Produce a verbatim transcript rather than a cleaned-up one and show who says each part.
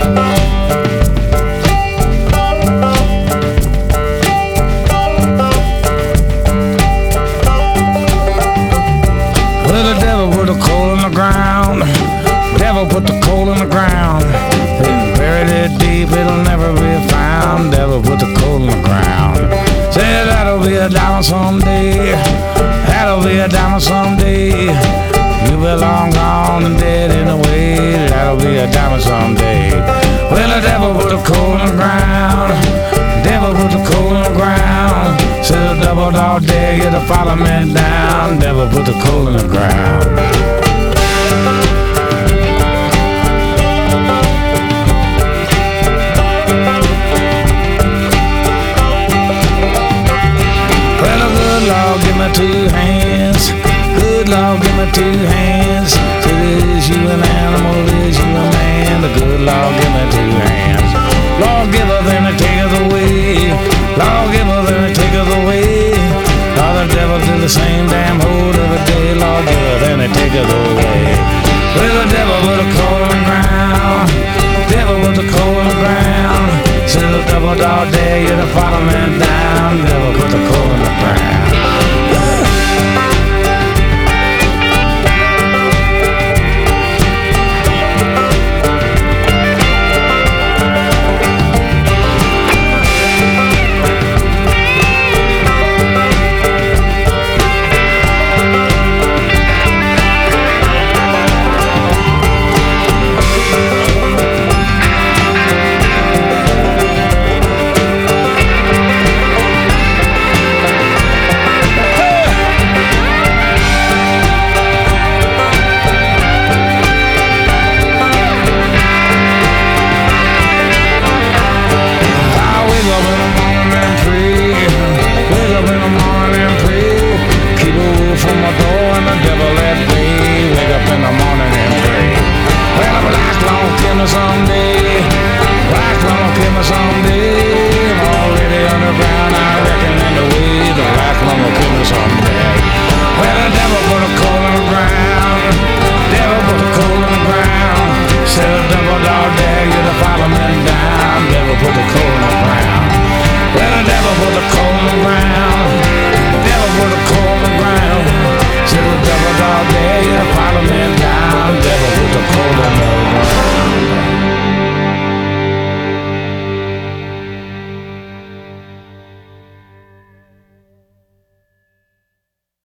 Speaker 1: Well, the devil put the coal in the ground. Devil put the coal in the ground. They buried it deep, it'll never be found. Devil put the coal in the ground. Said that'll be a diamond someday. That'll be a diamond someday. You be long gone and dead in a way. That'll be a diamond someday. Well, the devil put the coal in the ground. Devil put the coal in the ground. Said the double dog dare you to follow me down. Devil put the coal in the ground. Well, a good Lord, give me two hands. Good Lord, give me two hands. Said is you an animal, is you a man? The good Lord, give me two hands. Lord, give her, then it take her away. Lord, give her, then it take her away. All the devil do the same damn hold every day. Lord, give her, then it take her away. Well, the devil put a coal in the ground. Devil put the coal in the ground. Said the double dog dare you to follow me down. Devil put the coal in the ground.